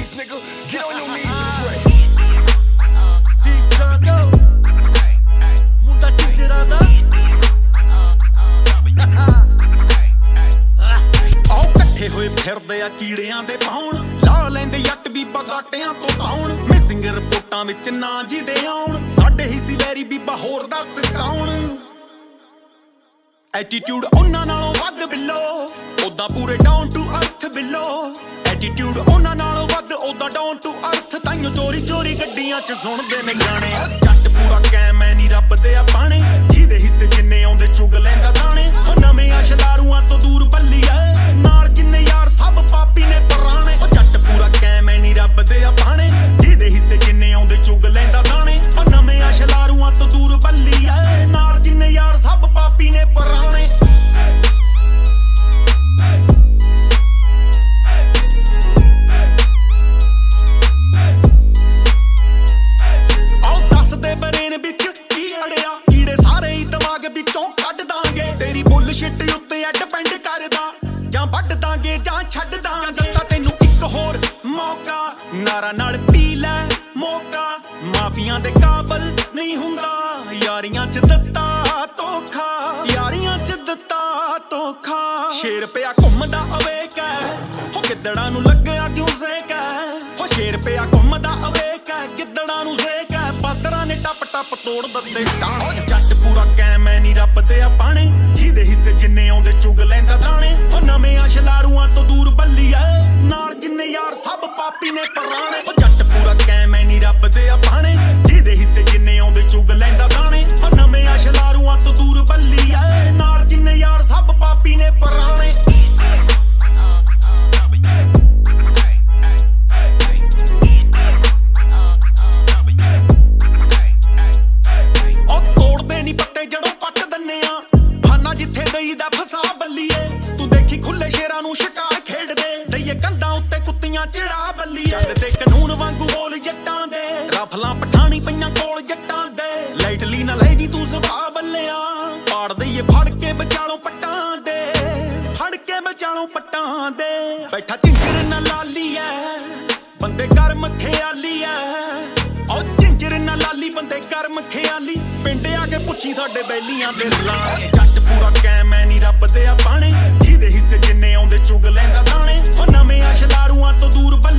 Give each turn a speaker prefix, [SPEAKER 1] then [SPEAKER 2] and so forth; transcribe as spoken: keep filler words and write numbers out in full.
[SPEAKER 1] this, nigga. Get on your knees and pray.
[SPEAKER 2] ਮੁੰਡਾ ਚਿੰਜਰਾ ਦਾ ਆਓ ਇਕੱਠੇ ਹੋਏ ਫਿਰਦੇ ਆ ਕੀੜਿਆਂ ਦੇ ਪਾਉਣ ਲਾ ਲੈਂਦੇ ਜੱਟ ਬੀਬਾ ਗਾਟਿਆਂ ਤੋਂ ਪਾਉਣ ਮਿਸਿੰਗ ਰਿਪੋਰਟਾਂ ਵਿੱਚ ਨਾਂ ਜਿਹਦੇ ਆਉਣ ਸਾਡੇ ਹੀ ਸੀ ਵੈਰੀ ਬੀਬਾ ਹੋਰ ਦੱਸ ਕੌਣ ਐਟੀਟਿਊਡ ਉਹਨਾਂ ਨਾਲੋਂ ਵੱਧ ਬਿੱਲੋ ਉਦਾਂ ਪੂਰੇ down to earth Billo attitude ਉਹਨਾਂ ਨਾਲੋਂ ਵੱਧ ਉਦਾਂ ਡਾਊਨ ਟੂ ਅਰਥ ਤਾਈਓ ਚੋਰੀ ਚੋਰੀ ਗੱਡੀਆਂ 'ਚ ਸੁਣਦੇ ਨੇ ਗਾਣੇ ਜੱਟ ਪੂਰਾ ਕੈਮ ਐ ਨੀ ਰੱਬ ਦੇ ਆ ਬਾਣੇ ਜਿਹਦੇ ਹਿੱਸੇ ਜਿੰਨੇ ਆਉਂਦੇ ਚੁਗ ਲੈਂਦਾ ਦਾਣੇ ਉਹ ਨਵੇਂ ਆ ਸ਼ਲਾਰੂਆਂ ਤੋਂ ਦੂਰ ਬੱਲੀ ਐ ਨਾਲ ਜਿੰਨੇ ਯਾਰ ਸਭ ਪਾਪੀ ਨੇ ਪੁਰਾਣੇ ਉਹ ਜੱਟ ਪੂਰਾ ਕੈਮ ਐ ਨੀ ਰੱਬ ਦੇ ਆ ਬਾਣੇ ਜਿਹਦੇ ਹਿੱਸੇ ਜਿੰਨੇ ਆਉਂਦੇ ਚੁਗ ਲੈਂਦਾ ਦਾਣੇ ਉਹ ਨਵੇਂ ਆ ਸ਼ਲਾਰੂਆਂ ਤੋਂ ਦੂਰ ਬੱਲੀ ਐ ਨਾਲ ਜਿੰਨੇ ਯਾਰ ਸਭ ਪਾਪੀ ਨੇ ਪੁਰਾਣੇ ਸ਼ਿਟ ਉੱਤੇ ਐ ਡਿਪੈਂਡ ਕਰਦਾ ਜਾਂ ਵੱਢ ਦਾਂਗੇ ਜਾਂ ਛੱਡ ਦਾਂਗੇ ਦਿੱਤਾ ਤੈਨੂੰ ਇੱਕ ਹੋਰ ਮੌਕਾ ਨਾਰਾ ਨਾਲ ਪੀ ਲੈ ਮੌਕਾ ਮਾਫੀਆਂ ਦੇ ਕਾਬਲ ਨਹੀਂ ਹੁੰਦਾ ਯਾਰੀਆਂ 'ਚ ਦਿੱਤਾ ਧੋਖਾ ਯਾਰੀਆਂ 'ਚ ਦਿੱਤਾ ਧੋਖਾ ਸ਼ੇਰ ਪਿਆ ਘੁੰਮਦਾ ਅਵੇਕ ਹੈ ਉਹ ਗਿੱਦੜਾਂ ਨੂੰ ਲੱਗਿਆ ਕਿਉਂ ਜ਼ੇਕ ਹੈ ਉਹ ਸ਼ੇਰ ਪਿਆ ਘੁੰਮਦਾ ਅਵੇਕ ਹੈ ਗਿੱਦੜਾਂ ਨੂੰ ਜ਼ੇਕ ਹੈ ਬਾਦਰਾਂ ਨੇ ਟੱਪ ਟੱਪ ਤੋੜ ਦਿੱਤੇ ਟਾਣੇ ਜੱਟ ਪੂਰਾ ਕੈਮ ਐ ਨੀ ਰੱਬ ਦੇ ਆ ਬਾਣੇ ਜਿਹਦੇ ਹਿੱਸੇ ਜਿੰਨੇ ਆਉਂਦੇ ਚੁਗ ਲੈਂਦਾ ਦਾਣੇ ਉਹ ਨਵੇਂ ਆ ਸ਼ਲਾਰੂਆਂ ਤੋਂ ਦੂਰ ਬੱਲੀ ਐ ਨਾਲ ਜਿੰਨੇ ਯਾਰ ਸਭ ਪਾਪੀ ਨੇ ਪੁਰਾਣੇ ਉਹ ਜੱਟ ਪੂਰਾ ਕੈਮ ਐ ਨੀ ਰੱਬ ਦੇ ਆ ਬਾਣੇ ਜਿਹਦੇ ਹਿੱਸੇ ਜਿੰਨੇ ਆਉਂਦੇ ਚੁਗ ਲੈਂਦਾ ਦਾਣੇ ਉਹ ਨਵੇਂ ਆ ਸ਼ਲਾਰੂਆਂ ਤੋਂ ਦੂਰ ਬੱਲੀ ਐ ਨਾਲ ਜਿੰਨੇ ਯਾਰ ਸਭ ਪਾਪੀ ਨੇ ਪੁਰਾਣੇ ਜਿੱਥੇ ਦਈ ਦਾ ਫਸਾ ਬੱਲੀਏ ਤੂੰ ਦੇਖੀ ਖੁੱਲੇ ਸ਼ੇਰਾਂ ਨੂੰ ਸ਼ਿਕਾਰ ਖੇਡਦੇ ਦਈਏ ਕੰਧਾਂ ਉੱਤੇ ਕੁੱਤੀਆਂ ਚਿੜਾ ਬੱਲੀਏ ਚੱਲਦੇ ਕਾਨੂੰਨ ਵਾਂਗੂ ਬੋਲ ਜੱਟਾਂ ਦੇ ਰਫਲਾਂ ਪਠਾਣੀ ਪਈਆਂ ਕੋਲ ਜੱਟਾਂ ਦੇ ਲਾਈਟਲੀ ਨਾ ਲੈ ਜੀ ਤੂੰ ਸੁਭਾਅ ਬੱਲਿਆ ਪਾੜ ਦਈਏ ਫੜ ਕੇ ਬਚਾਲੋ ਪੱਟਾਂ ਦੇ ਫੜ ਕੇ ਬਚਾਲੋ ਪੱਟਾਂ ਦੇ ਬੈਠਾ ਝਿੰਜਰ ਨਾ ਲਾਲੀ ਐ ਬੰਦੇ ਕਰਮ ਖਿਆਲੀ ਐ ਉਹ ਝਿੰਜਰ ਨਾ ਲਾਲੀ ਬੰਦੇ ਕਰਮ ਖਿਆਲੀ ਪਿੰਡ ਆ ਕੇ ਪੁੱਛੀ ਸਾਡੇ ਬੈਲੀਆਂ ਦੇ ਲਾਏ ਜੱਟ ਪੂਰਾ ਕੈਮ ਐ ਨੀ ਰੱਬ ਦੇ ਆ ਬਾਣੇ ਜਿਹਦੇ ਹਿੱਸੇ ਜਿੰਨੇ ਆਉਂਦੇ ਚੁਗ ਲੈਂਦਾ ਦਾਣੇ ਉਹ ਨਵੇਂ ਆ ਸ਼ਲਾਰੂਆਂ ਤੋਂ ਦੂਰ